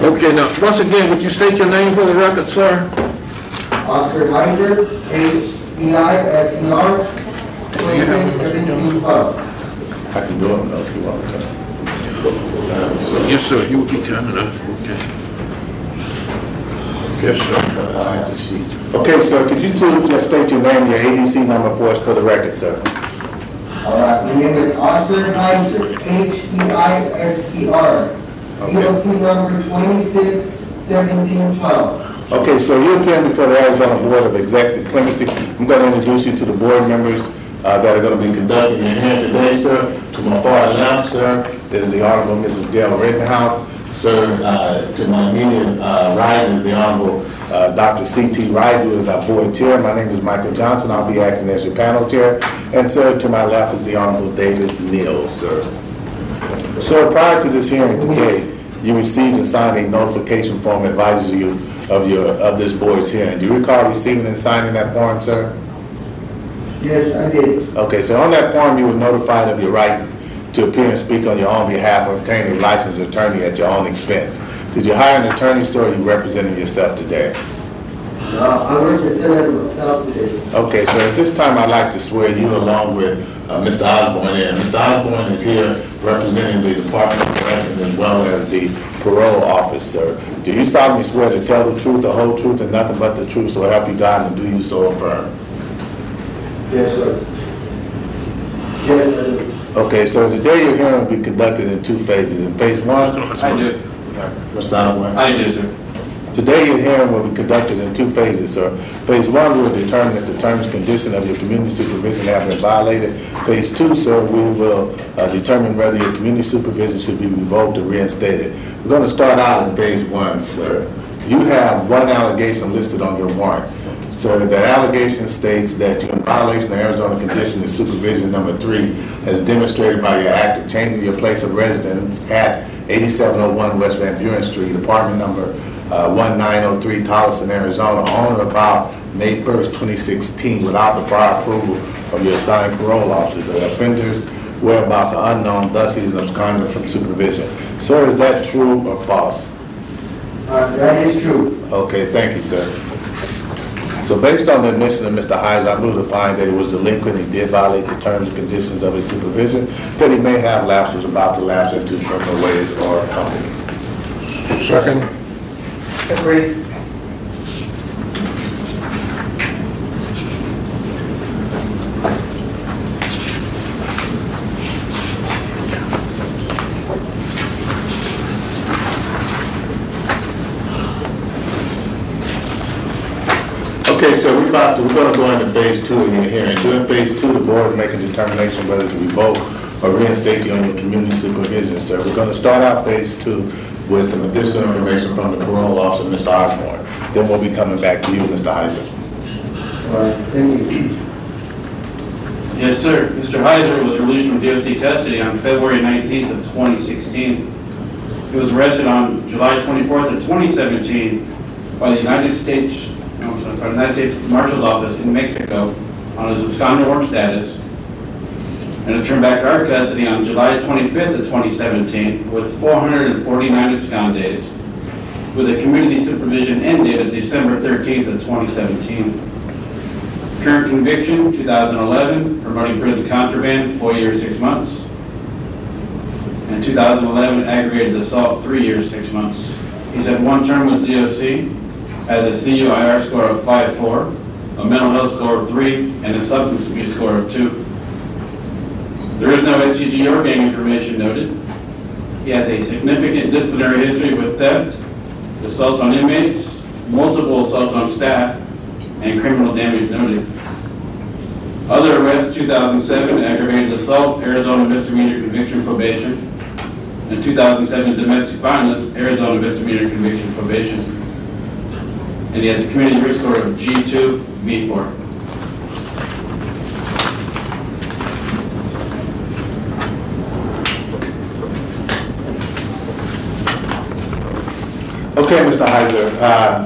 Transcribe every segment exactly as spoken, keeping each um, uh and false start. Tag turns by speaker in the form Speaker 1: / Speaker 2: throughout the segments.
Speaker 1: Okay, now, once again, would you state your name for the record, sir?
Speaker 2: Oscar Heiser, H E I S E R, twenty-six seventeen twelve.
Speaker 3: I can do it though if you want to.
Speaker 1: Yes, sir, you will be coming up, okay. Yes, sir.
Speaker 3: I have the sheet. Okay, sir, could you two just state your name, your A D C number for us for the record, sir?
Speaker 2: All right, my name is Oscar Heiser, H E I S E R, P L C number twenty-six seventeen twelve.
Speaker 3: Okay, so you're appearing before the Arizona Board of Executive Clemency. I'm going to introduce you to the board members uh, that are going to be conducting your hearing today, sir. To my far left, sir, is the Honorable Missus Gail Rittenhouse. Sir, uh, to my immediate uh, right is the Honorable uh, Doctor C T Wright, who is our board chair. My name is Michael Johnson. I'll be acting as your panel chair. And, sir, to my left is the Honorable David Neal, sir. Sir, prior to this hearing today, you received and signed a notification form advising you of your of this board's hearing. Do you recall receiving and signing that form, sir?
Speaker 2: Yes, I did.
Speaker 3: Okay, so on that form you were notified of your right to appear and speak on your own behalf or obtain a licensed attorney at your own expense. Did you hire an attorney, sir, or are you representing yourself today?
Speaker 2: Uh, I'm representing myself today.
Speaker 3: Okay, so at this time I'd like to swear you along with uh, Mister Osborne in. Mister Osborne is here representing the Department of Corrections as well as the parole office, sir. Do you solemnly swear to tell the truth, the whole truth, and nothing but the truth, so help you God, and do you so affirm?
Speaker 2: Yes, sir. Yes, I do.
Speaker 3: Okay, so today your hearing will be conducted in two phases. In phase one,
Speaker 4: I do.
Speaker 3: Mister Osborne?
Speaker 4: I do, sir.
Speaker 3: Today your hearing will be conducted in two phases, sir. Phase one, we will determine if the terms and conditions of your community supervision have been violated. Phase two, sir, we will uh, determine whether your community supervision should be revoked or reinstated. We're going to start out in phase one, sir. You have one allegation listed on your warrant. Sir, that allegation states that you're in violation of Arizona Condition of Supervision number three, as demonstrated by your act of changing your place of residence at eighty-seven oh one West Van Buren Street, apartment number Uh, one nine oh three, Tolleson, Arizona, on or about May first, twenty sixteen, without the prior approval of your assigned parole officer. The offender's whereabouts are unknown, thus he's absconded from supervision. Sir, is that true or false?
Speaker 2: Uh, that is true.
Speaker 3: Okay, thank you, sir. So based on the admission of Mister Heiser, I move to find that he was delinquent, he did violate the terms and conditions of his supervision, that he may have lapsed, was about to lapse into criminal ways or company.
Speaker 1: Second.
Speaker 2: Agreed.
Speaker 3: Okay, so we're about to, we're going to go into phase two of your hearing. During phase two, the board will make a determination whether to revoke or reinstate you on your community supervision, sir. We're going to start out phase two with some additional information from the parole officer, Mister Osborne. Then we'll be coming back to you, Mister Heiser.
Speaker 2: All right, thank you.
Speaker 4: Yes, sir. Mister Heiser was released from D O C custody on February nineteenth of twenty sixteen. He was arrested on July twenty-fourth of twenty seventeen by the United States, no, sorry, by the United States Marshal's Office in Mexico on his absconded warrant status, and returned back to our custody on July twenty-fifth of twenty seventeen with four hundred forty-nine abscond days, with a community supervision end date of December thirteenth of twenty seventeen. Current conviction, two thousand eleven, promoting prison contraband, four years, six months. And two thousand eleven, aggravated assault, three years, six months. He's had one term with D O C, has a C U I R score of five point four, a mental health score of three, and a substance abuse score of two. There is no S T G or gang information noted. He has a significant disciplinary history with theft, assaults on inmates, multiple assaults on staff, and criminal damage noted. Other arrests, two thousand seven, aggravated assault, Arizona misdemeanor conviction probation, and two thousand seven, domestic violence, Arizona misdemeanor conviction probation. And he has a community risk score of G two, B four.
Speaker 3: Okay, Mister Heiser, uh,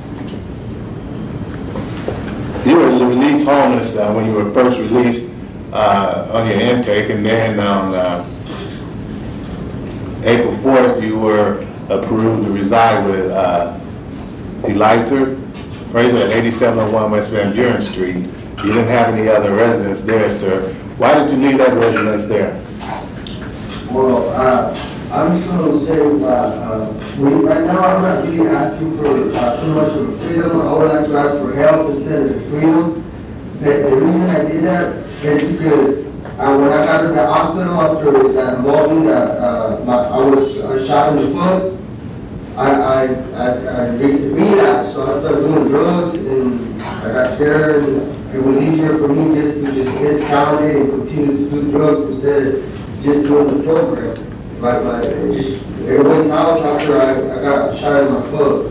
Speaker 3: you were released homeless uh, when you were first released uh, on your intake, and then on uh, April fourth you were approved to reside with uh, Eliza Fraser at eighty-seven oh one West Van Buren Street. You didn't have any other residence there, sir. Why did you leave that residence there?
Speaker 2: Well, uh, I'm just gonna say, uh, uh, we, right now, I'm not really asking for, uh, too much of freedom. I would like to ask for help instead of freedom. The, the reason I did that is because, uh, when I got to the hospital after that involving that, uh, my, I was uh, shot in the foot, I, I, I, I re- relapsed, so I started doing drugs, and I got scared, and it was easier for me just to just discount it and continue to do drugs instead of just doing the program. My, my, it just, it went out after I, I got shot in my foot.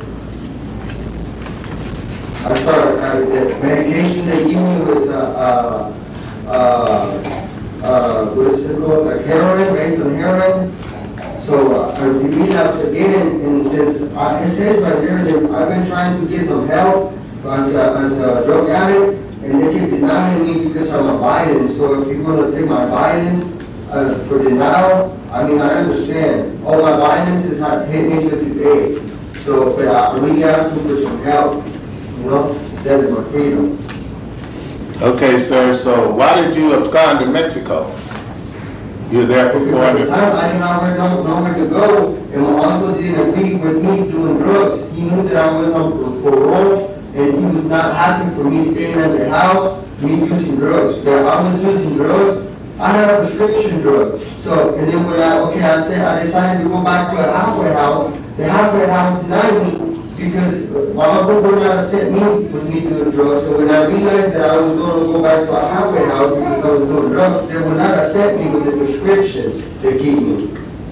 Speaker 2: I started, I, the medication they gave me was, uh, uh, uh, uh, what is it called, like heroin, based on heroin. So uh, I relapsed again, and since uh, it says right there that I've been trying to get some help as a, as a drug addict, and they keep denying me because I'm a violence. So if you're going to take my violence uh, for denial, I mean, I understand. All my violence is has hit me to today. So, but I really asked them for some help, you know, instead of my freedom.
Speaker 3: Okay, sir, so why did you abscond to Mexico? You were there for four
Speaker 2: Because at the
Speaker 3: hundred.
Speaker 2: time, I didn't know nowhere to go, and my uncle didn't agree with me doing drugs. He knew that I was on parole, and he was not happy for me staying at the house, me using drugs. Yeah, I was using drugs. I had a prescription drug. So, and then when I, okay, I said, I decided to go back to a halfway house. The halfway house denied me because my uncle would not accept me with me doing drugs. So when I realized that I was going to go back to a halfway house because I was doing drugs, they would not accept me with the prescription they gave me.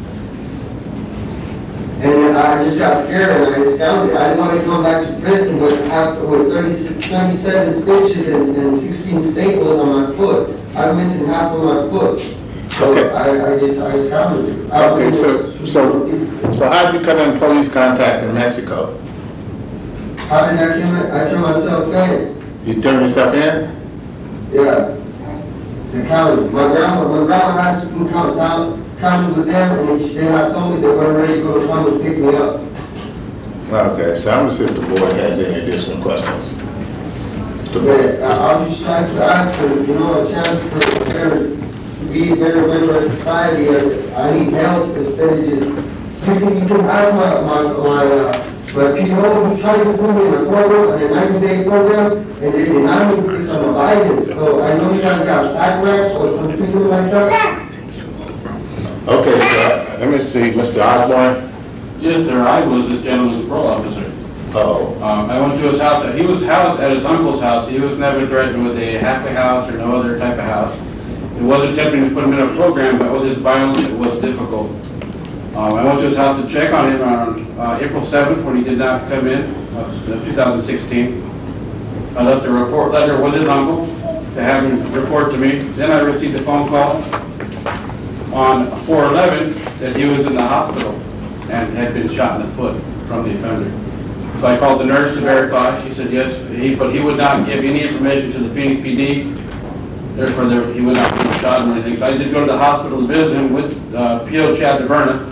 Speaker 2: And then I just got scared and I discounted. I didn't want to come back to prison with, half, with thirty-six, thirty-seven stitches and, and sixteen staples on my foot. I'm missing half of my foot. So
Speaker 3: Okay.
Speaker 2: I, I just, I discounted it. I
Speaker 3: Okay, so, so, so how'd you come in police contact in Mexico?
Speaker 2: How did I come in? I turned myself in.
Speaker 3: You turned yourself in?
Speaker 2: Yeah. The county. My grandma, my grandma had some county, county with them, and they had told me they were ready to go to come and pick me up.
Speaker 3: Okay, so I'm gonna see if the board has any additional questions. The board.
Speaker 2: But I- I'll just try to ask for, you know, a chance for better, to be a better member of society. As I need help instead of just, you can, you can ask my, my, my, uh, my P O, he tried to put me in a program, a ninety day program, and they denied me because I'm a violent. So I know you guys got side racks or something like that.
Speaker 3: Okay, so let me see, Mister Osborne.
Speaker 4: Yes, sir, I was this gentleman's parole officer.
Speaker 3: Oh,
Speaker 4: Um, I went to his house, he was housed at his uncle's house, he was never threatened with a halfway house or no other type of house. It was attempting to put him in a program, but with his violence, it was difficult. Um, I went to his house to check on him on uh, April seventh, when he did not come in, uh, two thousand sixteen. I left a report letter with his uncle to have him report to me. Then I received a phone call on four eleven that he was in the hospital and had been shot in the foot from the offender. So I called the nurse to verify. She said yes, he, but he would not give any information to the Phoenix P D. Therefore, there, he would not be shot or anything. So I did go to the hospital to visit him with uh, P O Chad DeVerna.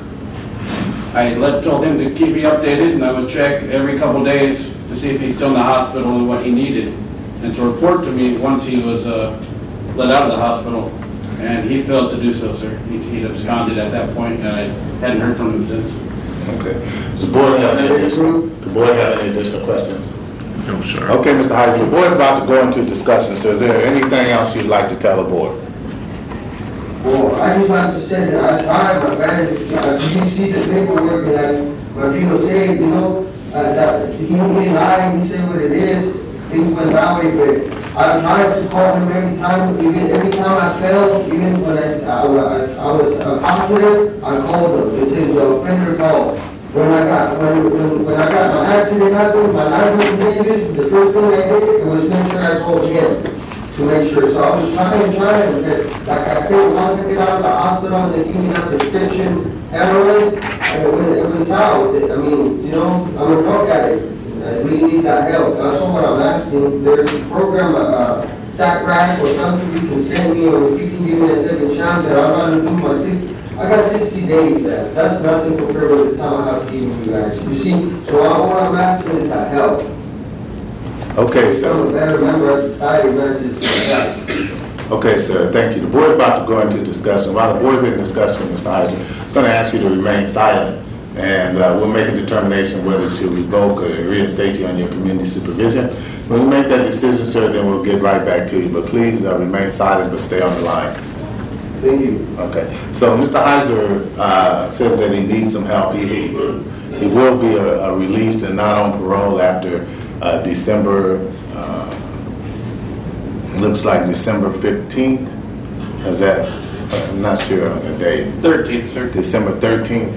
Speaker 4: I let, told him to keep me updated, and I would check every couple days to see if he's still in the hospital and what he needed, and to report to me once he was uh, let out of the hospital. And he failed to do so, sir. He, he absconded at that point, and I hadn't heard from him since.
Speaker 3: okay. Does the board have any additional, the board have any additional questions?
Speaker 1: No, sir.
Speaker 3: Okay, Mister Heiser, the board is about to go into discussion, so is there anything else you'd like to tell the board?
Speaker 2: Well, I just like to say that I tried my best. Uh, you see the paperwork and like, when people say, you know, uh, that he didn't lie, he said what it is, things went that way, but I tried to call him every time, even every time I fell, even when I, I, I, I was uh, positive, I called him. This is a offender call. When I got, when, when, when I got my accident happened, my life was negative, the first thing I did, it was make sure I called him. To make sure, so I was trying and trying, but like I said, once I get out of the hospital and they give me that prescription heroin, it went, it went south. I mean, you know, I'm a drug addict, and I really need that help. That's all what I'm asking. There's a program, uh, S A C R A C or something you can send me, or if you can give me a second chance that I'm gonna do my six, I got sixty days left. That's nothing compared with the time I have to give you guys. You see, so all I'm asking is to help.
Speaker 3: Okay,
Speaker 2: I'm
Speaker 3: sir.
Speaker 2: a better member of society, better just help.
Speaker 3: Okay, sir, thank you. The board is about to go into discussion. While the board is in discussion, Mister Heiser, I'm going to ask you to remain silent, and uh, we'll make a determination whether to revoke or reinstate you on your community supervision. When we make that decision, sir, then we'll get right back to you. But please uh, remain silent, but stay on the line.
Speaker 2: Thank you.
Speaker 3: Okay. So Mister Heiser uh, says that he needs some help. He, he, he will be uh, uh, released and not on parole after uh, December, uh, looks like December fifteenth. Is that, I'm not sure on the date.
Speaker 4: thirteenth, sir.
Speaker 3: December thirteenth.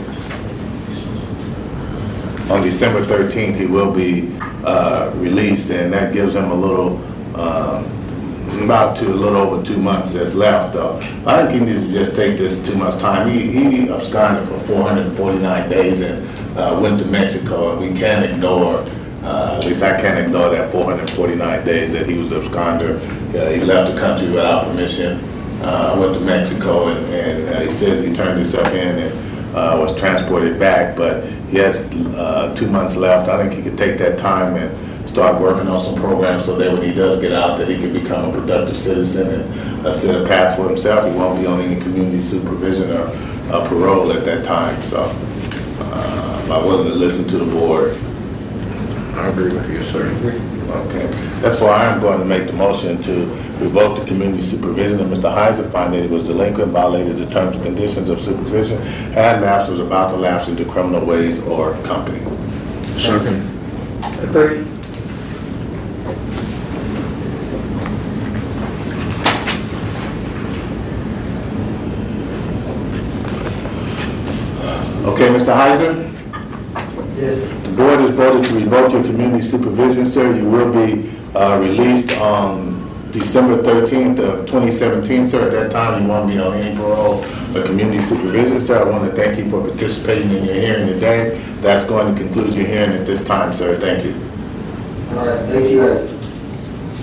Speaker 3: On December thirteenth, he will be uh, released, and that gives him a little, um, about two, a little over two months that's left, though. I think he needs to just take this two months' time. He, he absconded for four hundred forty-nine days and uh, went to Mexico, and we can't ignore, uh, at least I can't ignore that four hundred forty-nine days that he was absconder. Uh, he left the country without permission, uh, went to Mexico, and, and uh, he says he turned himself in and Uh, was transported back, but he has uh, two months left. I think he could take that time and start working on some programs so that when he does get out, that he can become a productive citizen and uh, set a path for himself. He won't be on any community supervision or uh, parole at that time. So uh, I'm willing to listen to the board.
Speaker 1: I agree with you, sir.
Speaker 3: Okay. Therefore, I am going to make the motion to revoke the community supervision of Mister Heiser, find that he was delinquent, violated the terms and conditions of supervision, had lapsed, was about to lapse into criminal ways or company.
Speaker 1: Second.
Speaker 2: Thirty.
Speaker 3: Okay, Mister Heiser?
Speaker 2: Yes.
Speaker 3: The board has voted to revoke your community supervision, sir. You will be uh, released on December thirteenth of twenty seventeen, sir. At that time, you won't be on any parole or community supervision, sir. I want to thank you for participating in your hearing today. That's going to conclude your hearing at this time, sir. Thank you.
Speaker 2: All right, thank you guys.